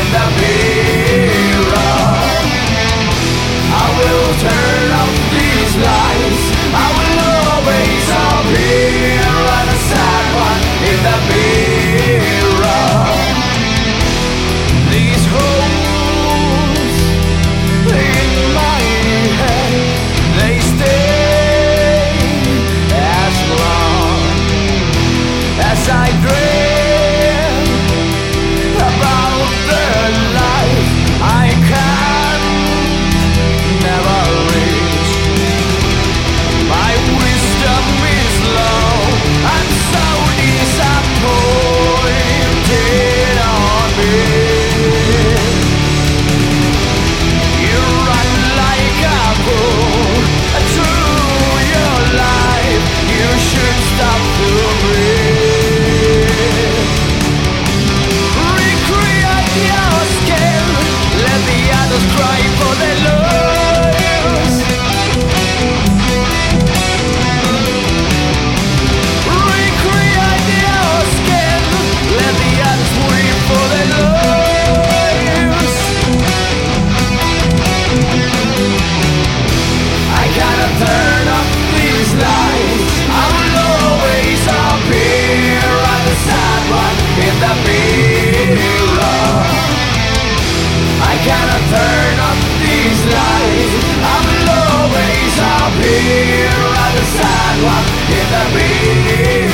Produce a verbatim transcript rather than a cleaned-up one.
in the mirror. I will turn off these lights. I will always appear on a sad one in the mirror. These holes in my head, they stay as long as I dream about the life I can never reach. My wisdom is low and so disappointed on me. You run like a bull through your life. You should stop to breathe. Recreate your skin. Let the others cry for their lives. Recreate your skin. Let the others weep for their lives. I gotta turn off these lights. I will always appear on the sad one in the mirror. I gotta turn off these lights. I will always appear on the sad one in the mirror.